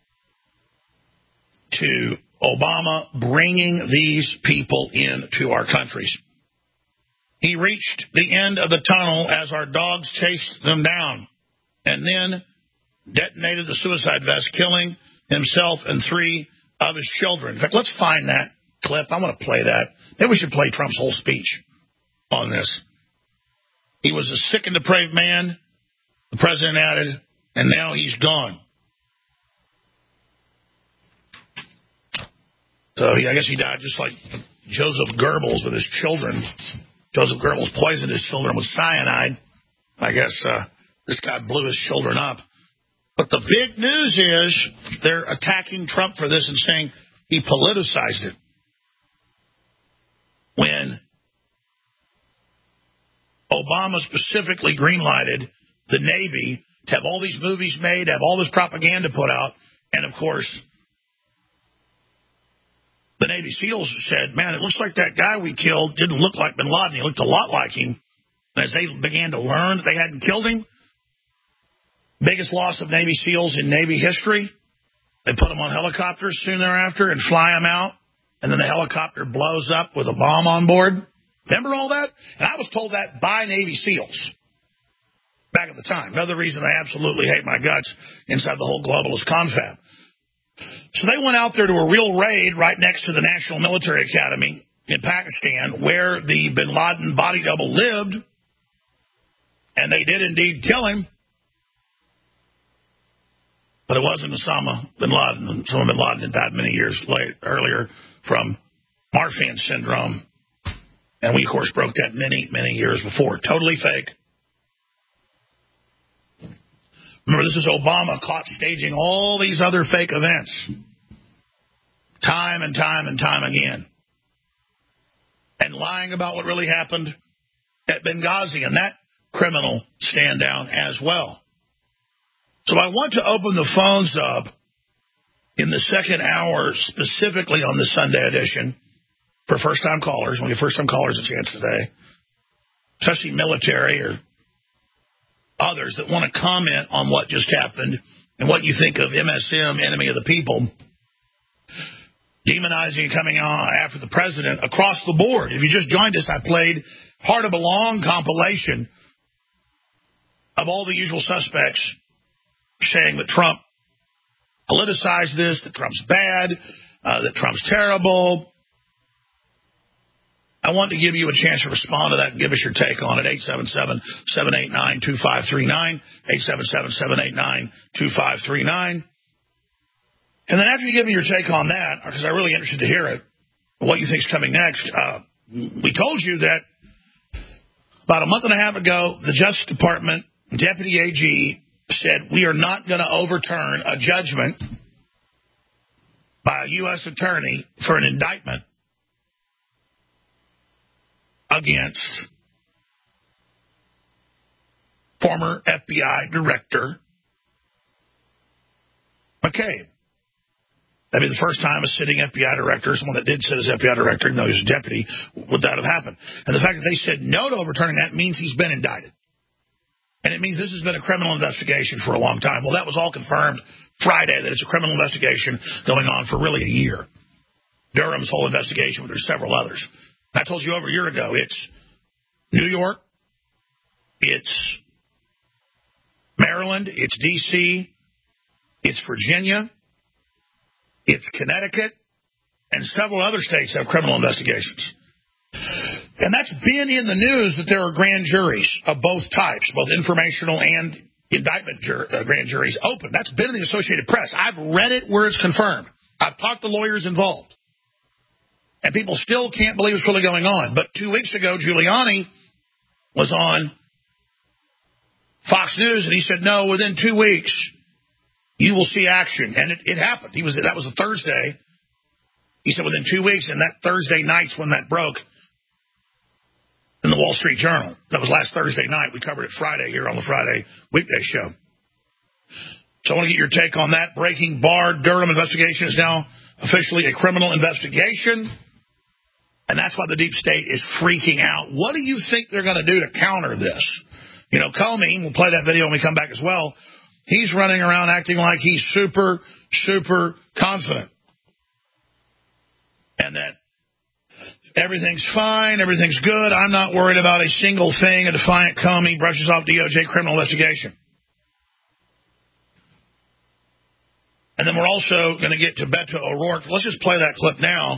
to Obama, bringing these people into our countries. He reached the end of the tunnel as our dogs chased them down, and then detonated the suicide vest, killing himself and three of his children. In fact, let's find that clip. I want to play that. Maybe we should play Trump's whole speech on this. He was a sick and depraved man, the president added, and now he's gone. So he, I guess he died just like Joseph Goebbels with his children. Joseph Goebbels poisoned his children with cyanide. I guess uh, this guy blew his children up. But the big news is they're attacking Trump for this and saying he politicized it. When Obama specifically greenlighted the Navy to have all these movies made, have all this propaganda put out, and of course, the Navy SEALs said, man, it looks like that guy we killed didn't look like bin Laden. He looked a lot like him. And as they began to learn that they hadn't killed him, biggest loss of Navy SEALs in Navy history, they put them on helicopters soon thereafter and fly them out, and then the helicopter blows up with a bomb on board. Remember all that? And I was told that by Navy SEALs back at the time. Another reason I absolutely hate my guts inside the whole globalist confab. So they went out there to a real raid right next to the National Military Academy in Pakistan, where the bin Laden body double lived, and they did indeed kill him. But it wasn't Osama bin Laden. Osama bin Laden had died many years late, earlier from Marfan syndrome. And we, of course, broke that many, many years before. Totally fake. Remember, this is Obama caught staging all these other fake events. Time and time and time again. And lying about what really happened at Benghazi and that criminal stand down as well. So I want to open the phones up in the second hour, specifically on the Sunday edition, for first-time callers. We'll give first-time callers a chance today, especially military or others that want to comment on what just happened and what you think of M S M, enemy of the people, demonizing and coming on after the president across the board. If you just joined us, I played part of a long compilation of all the usual suspects saying that Trump politicized this, that Trump's bad, uh, that Trump's terrible. I want to give you a chance to respond to that and give us your take on it. eight seven seven, seven eight nine, two five three nine, eight seven seven, seven eight nine, two five three nine. And then after you give me your take on that, because I'm really interested to hear it, what you think is coming next, uh, we told you that about a month and a half ago, the Justice Department Deputy A G said we are not going to overturn a judgment by a U S attorney for an indictment against former F B I Director McCabe. That'd be the first time a sitting F B I director, someone that did sit as F B I director, even though he was a deputy, would that have happened. And the fact that they said no to overturning that means he's been indicted. And it means this has been a criminal investigation for a long time. Well, that was all confirmed Friday, that it's a criminal investigation going on for really a year. Durham's whole investigation, but there's several others. I told you over a year ago, it's New York, it's Maryland, it's D C, it's Virginia, it's Connecticut, and several other states have criminal investigations. And that's been in the news that there are grand juries of both types, both informational and indictment jur- uh, grand juries open. That's been in the Associated Press. I've read it where it's confirmed. I've talked to lawyers involved. And people still can't believe what's really going on. But two weeks ago, Giuliani was on Fox News, and he said, no, within two weeks, you will see action. And it, it happened. He was That was a Thursday. He said within two weeks, and that Thursday night's when that broke in the Wall Street Journal. That was last Thursday night. We covered it Friday here on the Friday weekday show. So I want to get your take on that. Breaking Barr Durham investigation is now officially a criminal investigation. And that's why the deep state is freaking out. What do you think they're going to do to counter this? You know, Comey, we'll play that video when we come back as well. He's running around acting like he's super, super confident. And that everything's fine, everything's good. I'm not worried about a single thing. A defiant Comey brushes off D O J criminal investigation. And then we're also going to get to Beto O'Rourke. Let's just play that clip now.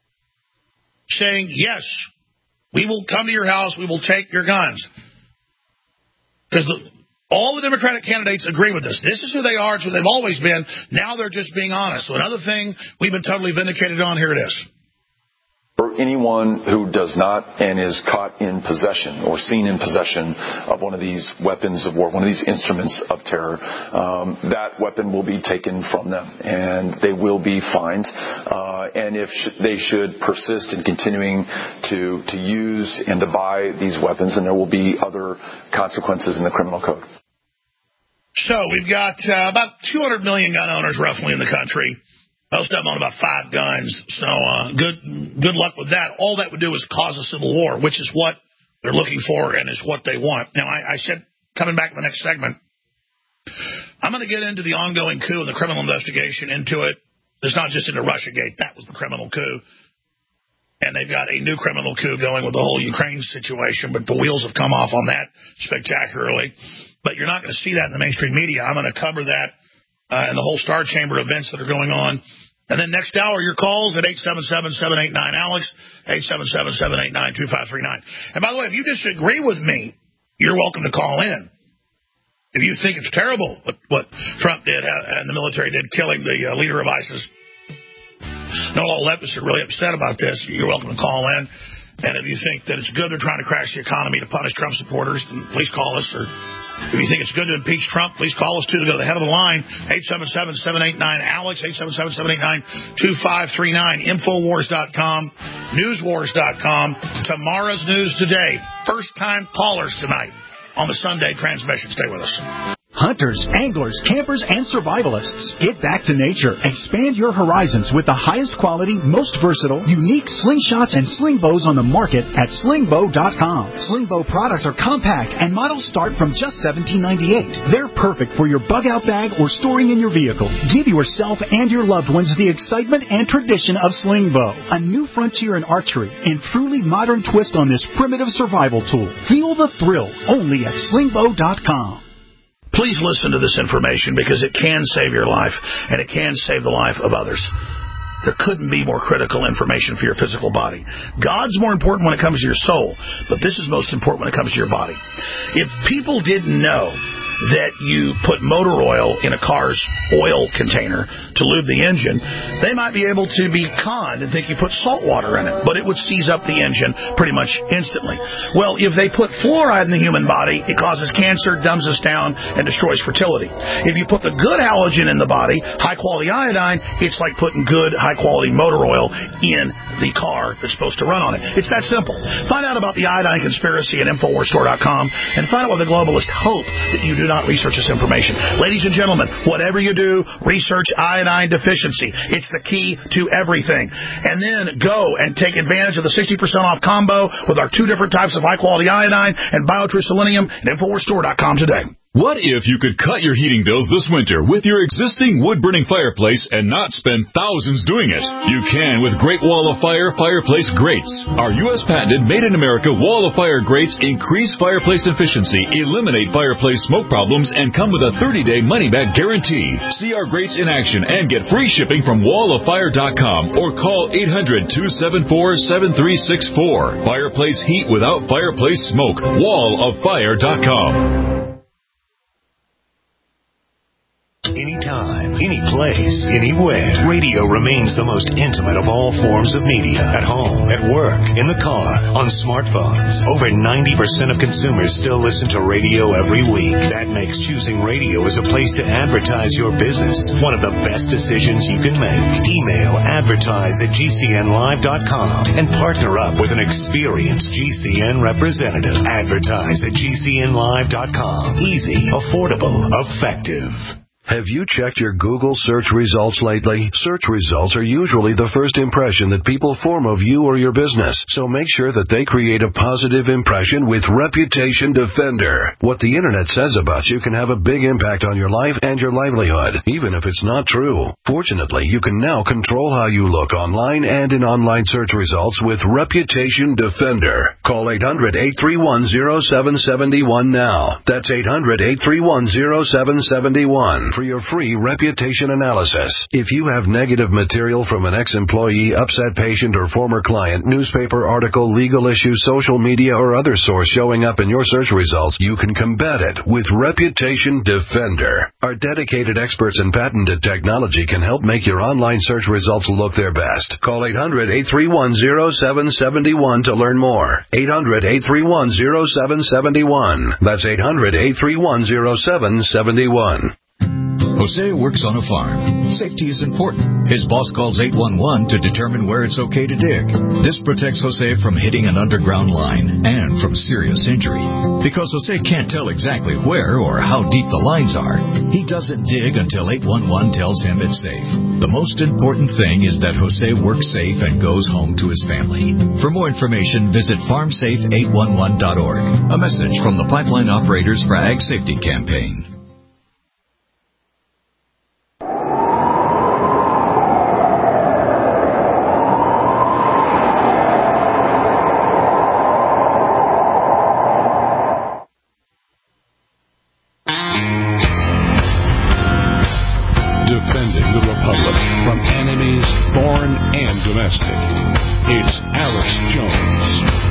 Saying, yes, we will come to your house, we will take your guns. Because all the Democratic candidates agree with this. This is who they are, it's who they've always been. Now they're just being honest. So another thing we've been totally vindicated on, here it is. For anyone who does not and is caught in possession or seen in possession of one of these weapons of war, one of these instruments of terror, um, that weapon will be taken from them and they will be fined. Uh, and if sh- they should persist in continuing to, to use and to buy these weapons, then there will be other consequences in the criminal code. So we've got uh, about two hundred million gun owners roughly in the country. Most of them own about five guns, so uh, good good luck with that. All that would do is cause a civil war, which is what they're looking for and is what they want. Now, I, I said, coming back in the next segment, I'm going to get into the ongoing coup and the criminal investigation into it. It's not just into Russiagate. That was the criminal coup. And they've got a new criminal coup going with the whole Ukraine situation, but the wheels have come off on that spectacularly. But you're not going to see that in the mainstream media. I'm going to cover that. Uh, and the whole Star Chamber events that are going on. And then next hour, your calls at eight seven seven, seven eight nine, Alex, eight seven seven, seven eight nine, two five three nine. And by the way, if you disagree with me, you're welcome to call in. If you think it's terrible what, what Trump did and the military did, killing the uh, leader of ISIS, not all leftists are really upset about this. You're welcome to call in. And if you think that it's good they're trying to crash the economy to punish Trump supporters, then please call us. Or if you think it's good to impeach Trump, please call us, too, to go to the head of the line, eight seven seven, seven eight nine, Alex, eight seven seven, seven eight nine, two five three nine, Infowars dot com, Newswars dot com, Tomorrow's News Today. First-time callers tonight on the Sunday transmission. Stay with us. Hunters, anglers, campers, and survivalists, get back to nature. Expand your horizons with the highest quality, most versatile, unique slingshots and sling bows on the market at sling bow dot com. Sling bow products are compact and models start from just seventeen ninety-eight. They're perfect for your bug-out bag or storing in your vehicle. Give yourself and your loved ones the excitement and tradition of sling bow, a new frontier in archery and truly modern twist on this primitive survival tool. Feel the thrill only at sling bow dot com. Please listen to this information because it can save your life and it can save the life of others. There couldn't be more critical information for your physical body. God's more important when it comes to your soul, but this is most important when it comes to your body. If people didn't know that you put motor oil in a car's oil container to lube the engine, they might be able to be conned and think you put salt water in it, but it would seize up the engine pretty much instantly. Well, if they put fluoride in the human body, it causes cancer, dumbs us down, and destroys fertility. If you put the good halogen in the body, high-quality iodine, it's like putting good, high-quality motor oil in the car that's supposed to run on it. It's that simple. Find out about the iodine conspiracy at Infowars Store dot com and find out why the globalists hope that you do do not research this information. Ladies and gentlemen, whatever you do, research iodine deficiency. It's the key to everything. And then go and take advantage of the sixty percent off combo with our two different types of high-quality iodine and BioTrue Selenium at Infowars Store dot com today. What if you could cut your heating bills this winter with your existing wood-burning fireplace and not spend thousands doing it? You can with Great Wall of Fire fireplace grates. Our U S patented made-in-America Wall of Fire grates increase fireplace efficiency, eliminate fireplace smoke problems, and come with a thirty-day money-back guarantee. See our grates in action and get free shipping from wall of fire dot com or call eight hundred, two seven four, seven three six four. Fireplace heat without fireplace smoke. wall of fire dot com. Anytime, any place, anywhere. Radio remains the most intimate of all forms of media. At home, at work, in the car, on smartphones. Over ninety percent of consumers still listen to radio every week. That makes choosing radio as a place to advertise your business one of the best decisions you can make. Email advertise at G C N live dot com and partner up with an experienced G C N representative. Advertise at G C N live dot com. Easy, affordable, effective. Have you checked your Google search results lately? Search results are usually the first impression that people form of you or your business, so make sure that they create a positive impression with Reputation Defender. What the internet says about you can have a big impact on your life and your livelihood, even if it's not true. Fortunately, you can now control how you look online and in online search results with Reputation Defender. Call eight hundred, eight three one, zero seven seven one now. That's eight hundred, eight three one, zero seven seven one. For your free reputation analysis. If you have negative material from an ex-employee, upset patient, or former client, newspaper article, legal issue, social media, or other source showing up in your search results, you can combat it with Reputation Defender. Our dedicated experts in patented technology can help make your online search results look their best. Call eight hundred, eight three one, zero seven seven one to learn more. eight hundred, eight three one, zero seven seven one. That's eight hundred, eight three one, zero seven seven one. Jose works on a farm. Safety is important. His boss calls eight one one to determine where it's okay to dig. This protects Jose from hitting an underground line and from serious injury. Because Jose can't tell exactly where or how deep the lines are, he doesn't dig until eight one one tells him it's safe. The most important thing is that Jose works safe and goes home to his family. For more information, visit farm safe eight one one dot org. A message from the Pipeline Operators for Ag Safety Campaign. It's Alex Jones.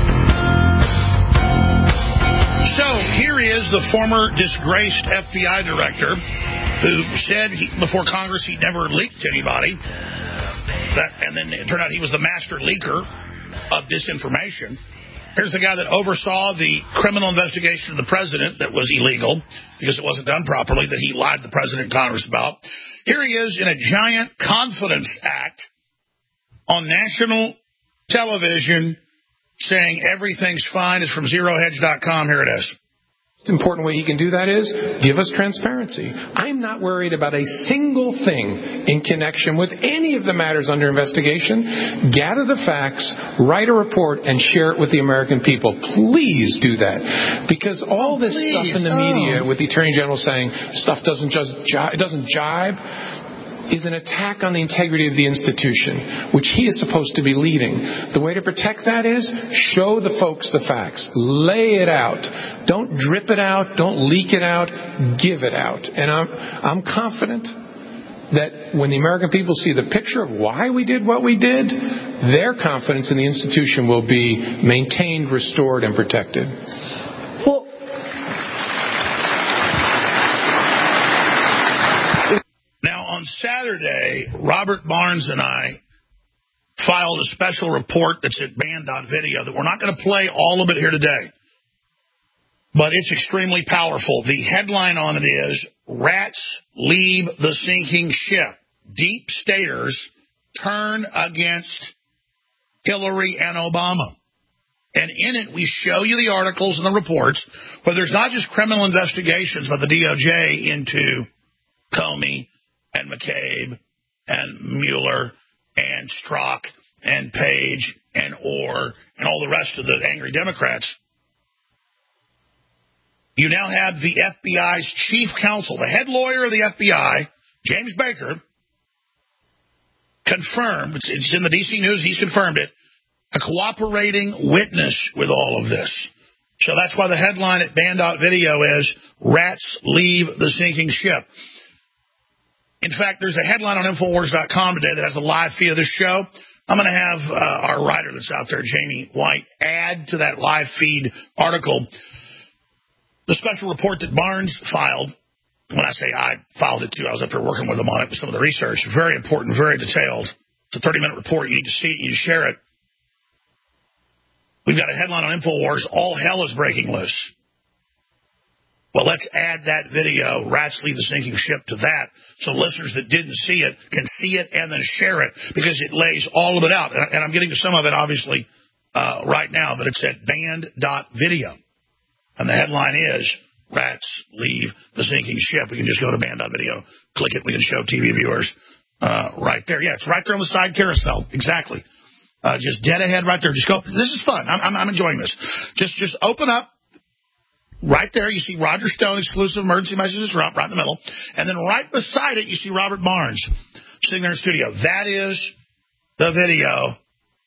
So here is the former disgraced F B I director who said he, before Congress he'd never leaked to anybody. That, and then it turned out he was the master leaker of disinformation. Here's the guy that oversaw the criminal investigation of the president that was illegal because it wasn't done properly, that he lied to the president and Congress about. Here he is in a giant confidence act on national television saying everything's fine. Is from zero hedge dot com. Here it is. The important way he can do that is give us transparency. I'm not worried about a single thing in connection with any of the matters under investigation. Gather the facts, write a report, and share it with the American people. Please do that. Because all this Please, stuff in the oh. media with the Attorney General saying stuff doesn't just jive, it doesn't jibe, is an attack on the integrity of the institution, which he is supposed to be leading. The way to protect that is show the folks the facts. Lay it out. Don't drip it out. Don't leak it out. Give it out. And I'm, I'm confident that when the American people see the picture of why we did what we did, their confidence in the institution will be maintained, restored, and protected. Well, on Saturday, Robert Barnes and I filed a special report that's at band dot video that we're not going to play all of it here today, but it's extremely powerful. The headline on it is, Rats Leave the Sinking Ship. Deep Staters Turn Against Hillary and Obama. And in it, we show you the articles and the reports where there's not just criminal investigations by the D O J into Comey and McCabe and Mueller and Strzok and Page and Orr and all the rest of the angry Democrats. You now have the F B I's chief counsel, the head lawyer of the F B I, James Baker, confirmed, it's, it's in the D C News, he's confirmed it, a cooperating witness with all of this. So that's why the headline at Band dot video is, Rats Leave the Sinking Ship. In fact, there's a headline on Infowars dot com today that has a live feed of this show. I'm going to have uh, our writer that's out there, Jamie White, add to that live feed article the special report that Barnes filed. When I say I filed it too, I was up there working with him on it with some of the research. Very important, very detailed. It's a thirty-minute report. You need to see it. You need to share it. We've got a headline on InfoWars, all hell is breaking loose. Well, let's add that video, Rats Leave the Sinking Ship, to that, so listeners that didn't see it can see it and then share it, because it lays all of it out. And I'm getting to some of it, obviously, uh, right now, but it's at Band dot video. And the headline is, Rats Leave the Sinking Ship. We can just go to Band dot video, click it, we can show T V viewers uh, right there. Yeah, it's right there on the side carousel. Exactly. Uh, just dead ahead right there. Just go. This is fun. I'm, I'm, I'm enjoying this. Just just open up. Right there, you see Roger Stone, exclusive emergency messages right in the middle. And then right beside it, you see Robert Barnes sitting there in the studio. That is the video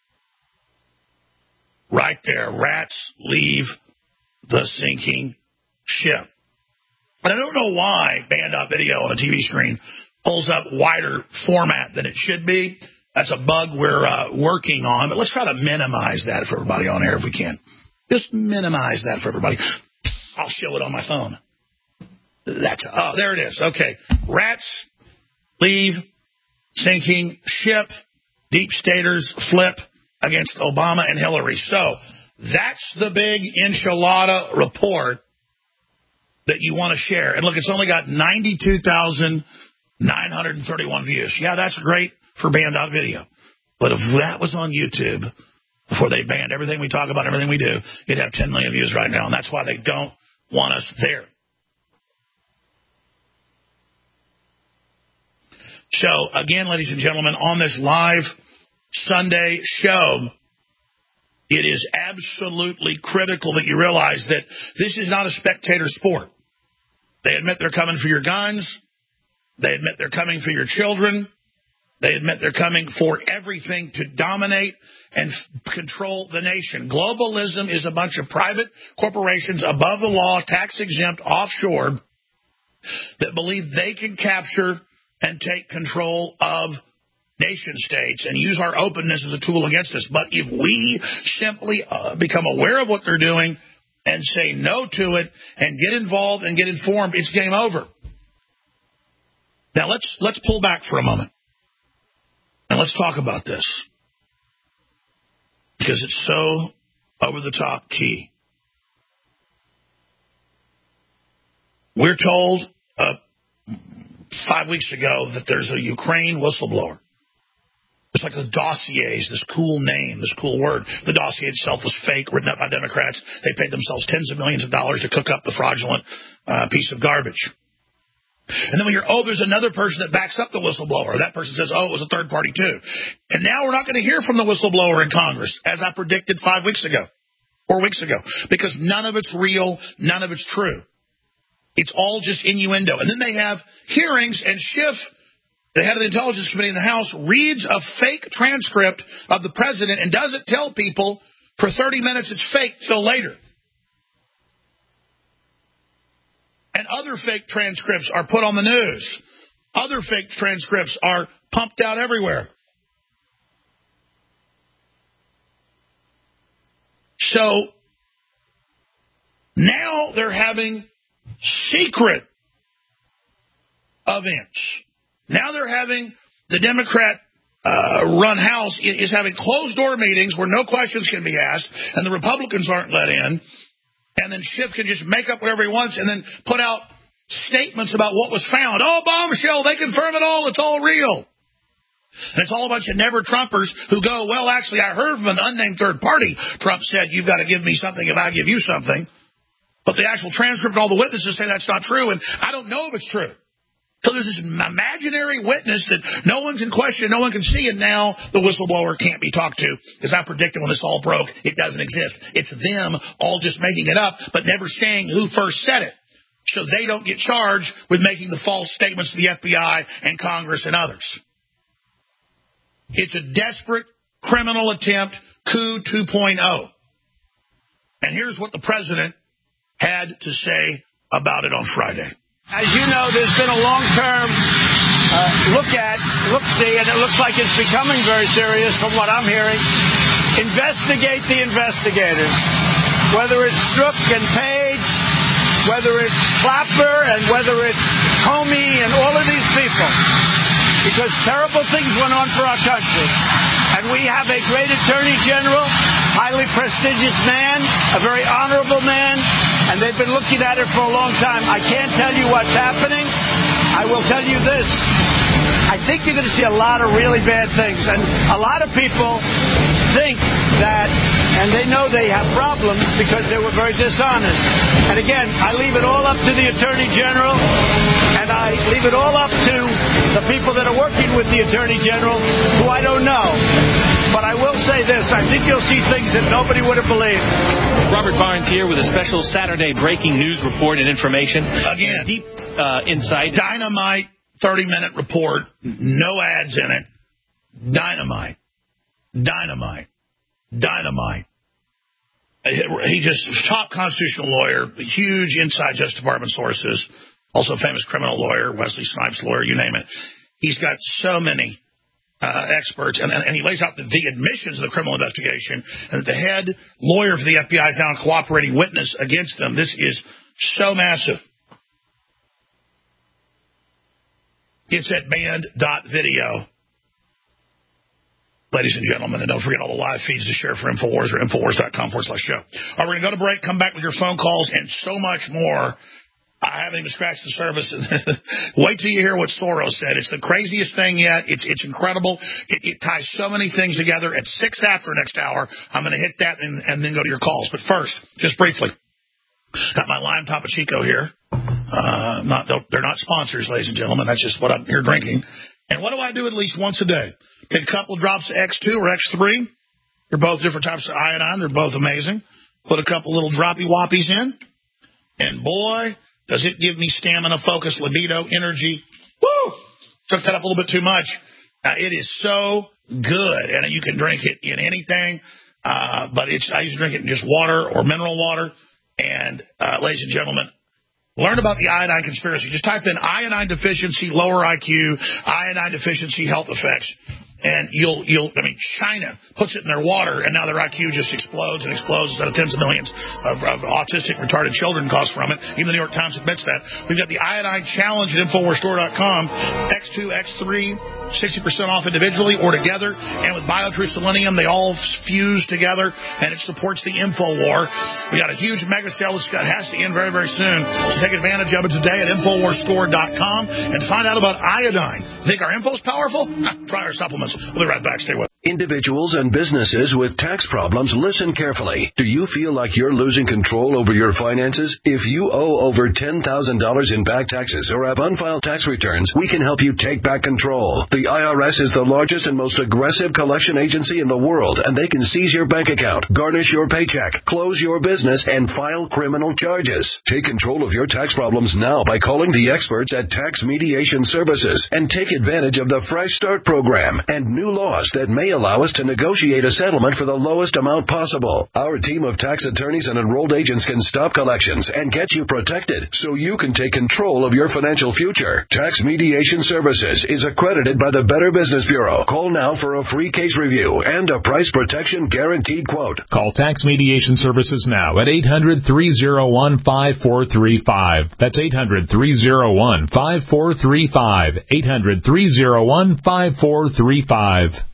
right there. Rats Leave the Sinking Ship. And I don't know why Band dot video on a T V screen pulls up wider format than it should be. That's a bug we're uh, working on. But let's try to minimize that for everybody on air if we can. Just minimize that for everybody. I'll show it on my phone. That's oh, there it is. Okay. Rats Leave Sinking Ship. Deep Staters flip against Obama and Hillary. So that's the big enchilada report that you want to share. And look, it's only got ninety-two thousand nine hundred thirty-one views. Yeah, that's great for Band dot video. But if that was on YouTube, before they banned everything we talk about, everything we do, it'd have ten million views right now. And that's why they don't want us there. So, again, ladies and gentlemen, on this live Sunday show, it is absolutely critical that you realize that this is not a spectator sport. They admit they're coming for your guns. They admit they're coming for your children. They admit they're coming for everything to dominate and f- control the nation. Globalism is a bunch of private corporations above the law, tax-exempt, offshore, that believe they can capture and take control of nation states and use our openness as a tool against us. But if we simply uh, become aware of what they're doing and say no to it and get involved and get informed, it's game over. Now, let's let's pull back for a moment. And let's talk about this, because it's so over-the-top key. We're told uh, five weeks ago that there's a Ukraine whistleblower. It's like the dossiers, this cool name, this cool word. The dossier itself was fake, written up by Democrats. They paid themselves tens of millions of dollars to cook up the fraudulent uh, piece of garbage. And then we hear, oh, there's another person that backs up the whistleblower. That person says, oh, it was a third party too. And now we're not going to hear from the whistleblower in Congress, as I predicted five weeks ago, four weeks ago, because none of it's real, none of it's true. It's all just innuendo. And then they have hearings, and Schiff, the head of the Intelligence Committee in the House, reads a fake transcript of the president and doesn't tell people for thirty minutes it's fake till later. And other fake transcripts are put on the news. Other fake transcripts are pumped out everywhere. So now they're having secret events. Now they're having the Democrat uh, run House is having closed door meetings where no questions can be asked and the Republicans aren't let in. And then Schiff can just make up whatever he wants and then put out statements about what was found. Oh, bombshell, they confirm it all. It's all real. And it's all a bunch of never-Trumpers who go, well, actually, I heard from an unnamed third party. Trump said, you've got to give me something if I give you something. But the actual transcript and all the witnesses say that's not true, and I don't know if it's true. So there's this imaginary witness that no one can question, no one can see, and now the whistleblower can't be talked to. Because I predicted when this all broke, it doesn't exist. It's them all just making it up, but never saying who first said it. So they don't get charged with making the false statements to the F B I and Congress and others. It's a desperate criminal attempt, coup two point oh. And here's what the president had to say about it on Friday. As you know, there's been a long-term uh, look at, look-see, and it looks like it's becoming very serious from what I'm hearing. Investigate the investigators. Whether it's Strzok and Page, whether it's Clapper, and whether it's Comey and all of these people. Because terrible things went on for our country. And we have a great attorney general, highly prestigious man, a very honorable man, and they've been looking at it for a long time. I can't tell you what's happening. I will tell you this. I think you're going to see a lot of really bad things. And a lot of people think that, and they know they have problems because they were very dishonest. And again, I leave it all up to the Attorney General, and I leave it all up to the people that are working with the Attorney General, who I don't know. But I will say this, I think you'll see things that nobody would have believed. Robert Barnes here with a special Saturday breaking news report and information. Again, deep uh, insight. Dynamite thirty-minute report, no ads in it. Dynamite. Dynamite. Dynamite. He just, top constitutional lawyer, huge inside Justice Department sources, also famous criminal lawyer, Wesley Snipes lawyer, you name it. He's got so many uh, experts, and, and he lays out the, the admissions of the criminal investigation, and the head lawyer for the F B I is now a cooperating witness against them. This is so massive. It's at band dot video. Ladies and gentlemen, and don't forget all the live feeds to share for InfoWars or InfoWars.com forward slash show. All right, we're going to go to break, come back with your phone calls, and so much more. I haven't even scratched the surface. Wait till you hear what Soros said. It's the craziest thing yet. It's it's incredible. It, it ties so many things together. At six after next hour, I'm going to hit that and, and then go to your calls. But first, just briefly, got my Lime Topo Chico here. Uh, not they're not sponsors, ladies and gentlemen. That's just what I'm here drinking. And what do I do at least once a day? Take a couple of drops of X two or X three. They're both different types of iodine. They're both amazing. Put a couple little droppy whoppies in. And boy, does it give me stamina, focus, libido, energy. Woo! Took that up a little bit too much. Uh, it is so good. And you can drink it in anything. Uh, but it's I used to drink it in just water or mineral water. And, uh, ladies and gentlemen, learn about the iodine conspiracy. Just type in iodine deficiency, lower I Q, iodine deficiency, health effects. And you'll, you'll, I mean, China puts it in their water, and now their I Q just explodes and explodes instead of tens of millions of, of autistic, retarded children cost from it. Even the New York Times admits that. We've got the Iodine Challenge at InfoWars Store dot com. X two, X three, sixty percent off individually or together. And with BioTrue Selenium, they all fuse together, and it supports the InfoWar. We got a huge mega sale that has to end very, very soon. So take advantage of it today at InfoWars Store dot com and find out about iodine. Think our info's powerful? Try our supplements. We'll be right back. Stay with us. Individuals and businesses with tax problems, listen carefully. Do you feel like you're losing control over your finances? If you owe over ten thousand dollars in back taxes or have unfiled tax returns, we can help you take back control. The I R S is the largest and most aggressive collection agency in the world, and they can seize your bank account, garnish your paycheck, close your business, and file criminal charges. Take control of your tax problems now by calling the experts at Tax Mediation Services and take advantage of the Fresh Start program and new laws that may allow us to negotiate a settlement for the lowest amount possible. Our team of tax attorneys and enrolled agents can stop collections and get you protected so you can take control of your financial future. Tax Mediation Services is accredited by the Better Business Bureau. Call now for a free case review and a price protection guaranteed quote. Call Tax Mediation Services now at eight hundred, three oh one, five four three five. That's eight hundred, three oh one, five four three five. eight hundred, three oh one, five four three five.